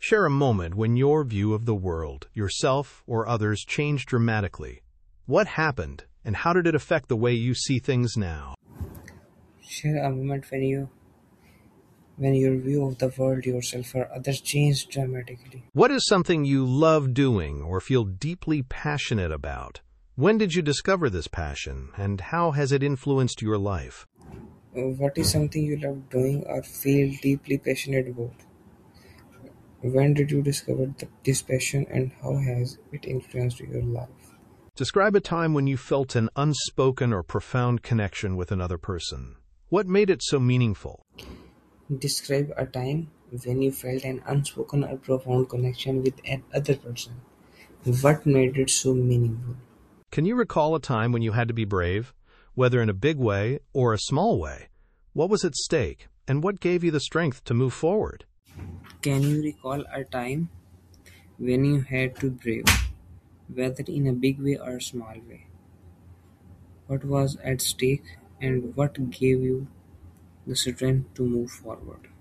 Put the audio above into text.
Share a moment when your view of the world, yourself, or others changed dramatically. What happened, and how did it affect the way you see things now? Share a moment when your view of the world, yourself, or others changed dramatically. What is something you love doing or feel deeply passionate about? When did you discover this passion, and how has it influenced your life? What is something you love doing or feel deeply passionate about? When did you discover this passion and how has it influenced your life? Describe a time when you felt an unspoken or profound connection with another person. What made it so meaningful? Describe a time when you felt an unspoken or profound connection with another person. What made it so meaningful? Can you recall a time when you had to be brave, whether in a big way or a small way? What was at stake, and what gave you the strength to move forward? Can you recall a time when you had to brave, whether in a big way or a small way? What was at stake and what gave you the strength to move forward?